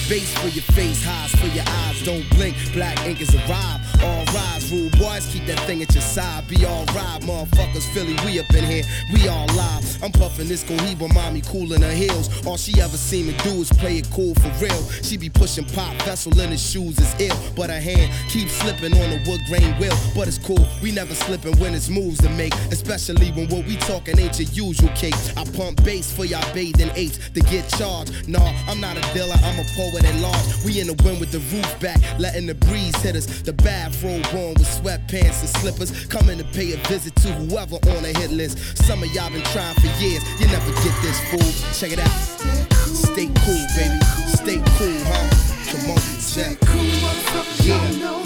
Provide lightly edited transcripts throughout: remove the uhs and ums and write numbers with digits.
Bass for your face, highs for your eyes. Don't blink, black ink is arrived. All rise, rude boys, keep that thing at your side. Be alright, motherfuckers, Philly, we up in here, we all live. I'm puffing this Cohiba, mommy cool in her heels. All she ever seem to do is play it cool for real. She be pushing pop, vessel in his shoes is ill. But her hand keeps slipping on the wood grain wheel. But it's cool, we never slipping when it's moves to make. Especially when what we talking ain't your usual cake. I pump bass for y'all bathing apes to get charged. Nah, I'm not a dealer, I'm a poet at large. We in the wind with the roof back, letting the breeze hit us. The bathrobe on with sweatpants and slippers. Coming to pay a visit to whoever on the hit list. Some of y'all been trying for years, you never get this fool. Check it out. Stay cool, baby. Stay cool, huh? Come on, check. Yeah.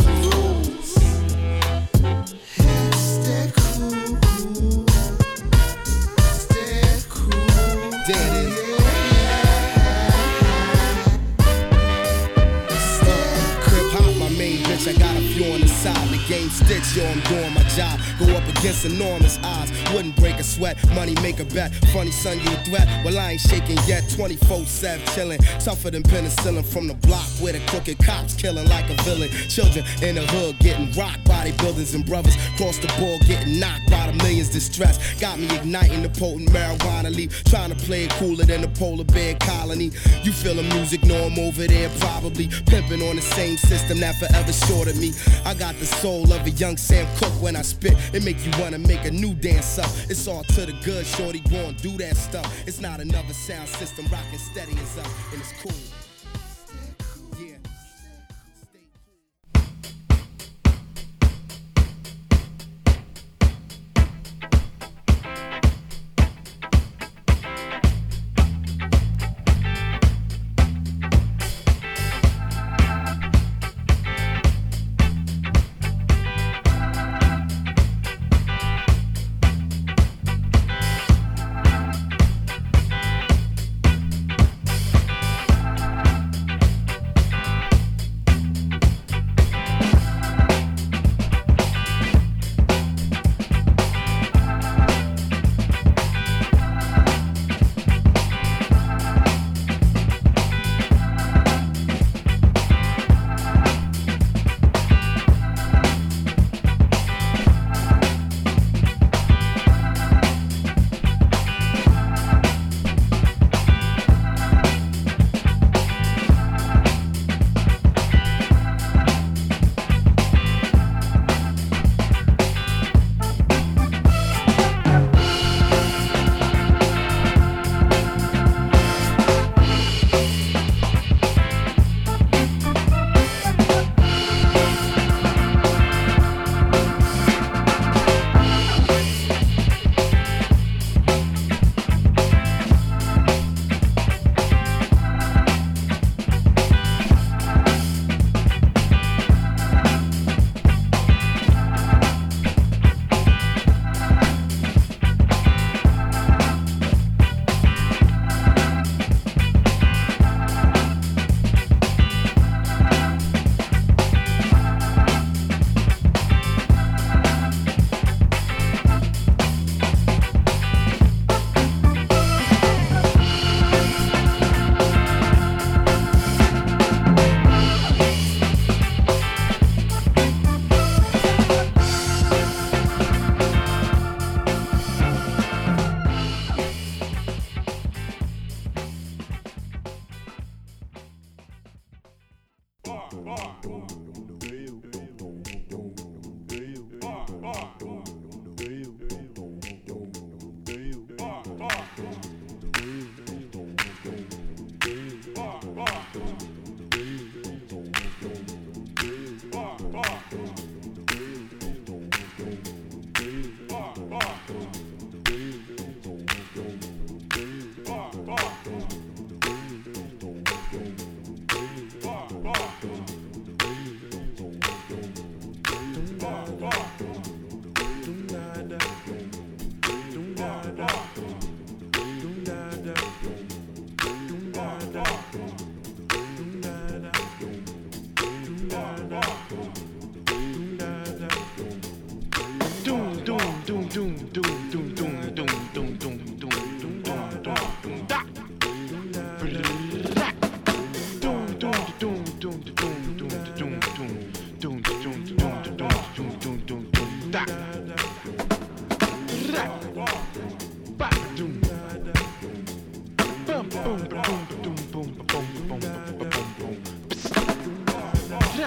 I got a few on the side, the game sticks, yo, I'm doing my job. Go up against enormous odds, wouldn't break a sweat, money make a bet. Funny son, you a threat, well I ain't shaking yet. 24/7 chilling, tougher than penicillin. From the block where the crooked cops killing like a villain. Children in the hood getting rocked by their buildings, and brothers cross the board getting knocked by the millions distressed. Got me igniting the potent marijuana leaf, trying to play it cooler than the polar bear colony. You feel the music, know I'm over there probably pimping on the same system that forever short of me. I got the soul of a young Sam Cooke when I spit. It make you wanna make a new dance up. It's all to the good, shorty, go and do that stuff. It's not another sound system, rockin' steady is up, and it's cool.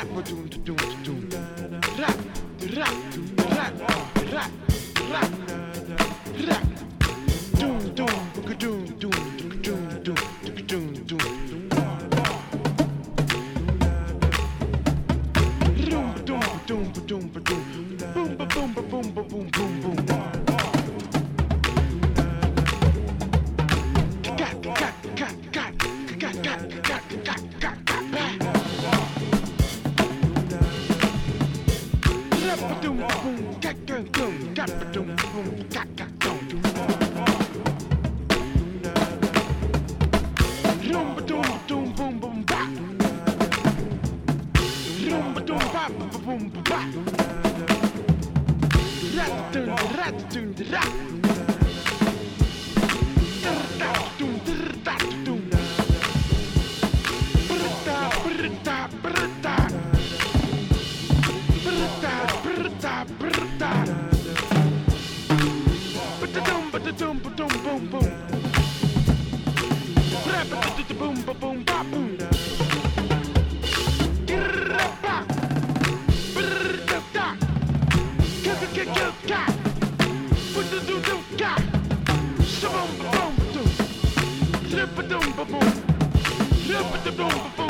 Boom, boom, boom.